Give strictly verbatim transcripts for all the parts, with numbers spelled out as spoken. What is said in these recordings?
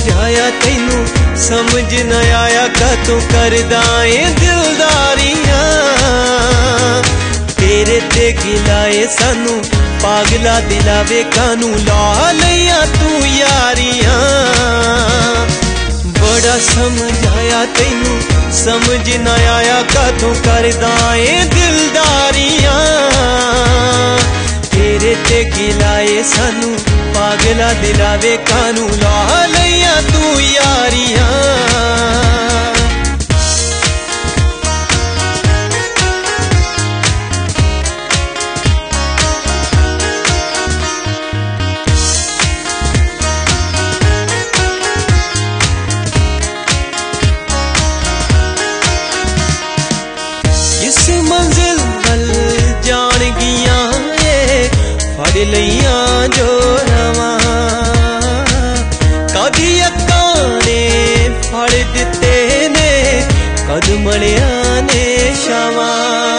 समझाया तैनू समझ न आया का तू करदा ए दिलदारियां तेरे ते गिलाए सानू पागला दिलावे कानू ला लिया तू यारियां बड़ा समझाया तैनू समझ न आया का तू करदा ए दिलदारियां तेरे ते गिलाए सानू पागला दिलावे कानू ला लिया तू यारियां इस मंजिल वल जान गिया फड़ लिया जो रवा कदी अक्कां ने फड़ दिते ने कद मलिया ने शावां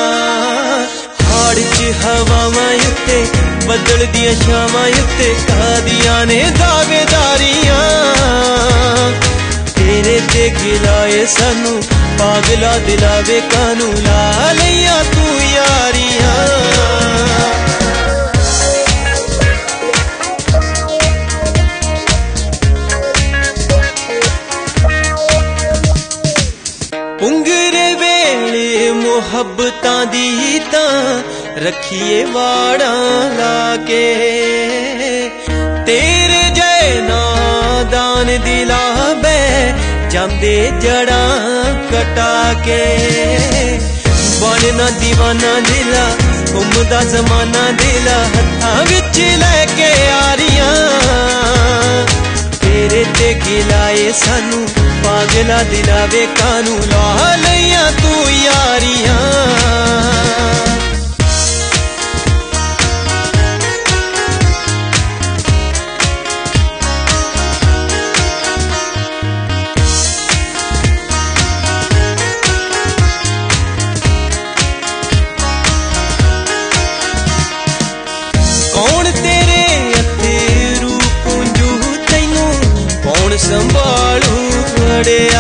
हाड़ च हवावां उत्ते बदल दियां शावां उत्ते कादियां ने दावेदारियां तेरे ते गिलाए सानू पागला दिलावे कानू ला लिया तू यारियां पुंगरे वेले मुहब्बतां दी तां रखिए वाड़ा लाके तेरे जय नादान दिला बै जांदे जड़ा कटा के बनना दीवाना दिला घूमदा जमाना दिला हत्था विच लैके आरियां तेरे ते गिलाए सानू पागला दिलावे कानू ला लिया तू यारियां कौन तेरे अथेरू पुंजू तैनू कौन संभालू बड़िया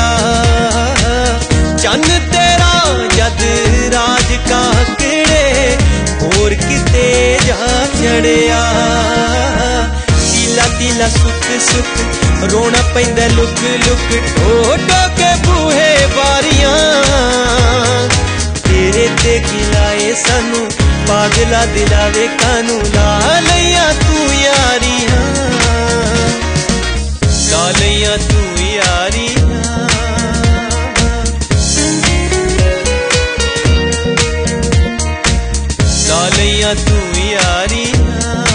चन्न तेरा जद राज का केड़े होर किते जा चढ़िया तीला तीला सुख सुख रोना पैंदा लुक लुक ठोटो के बूहे बारियां तेरे ते गिलाए सानू पागला दिलावे कानू ला लिया तू यारियां ला लिया तू यारियां ला लिया तू यारियां।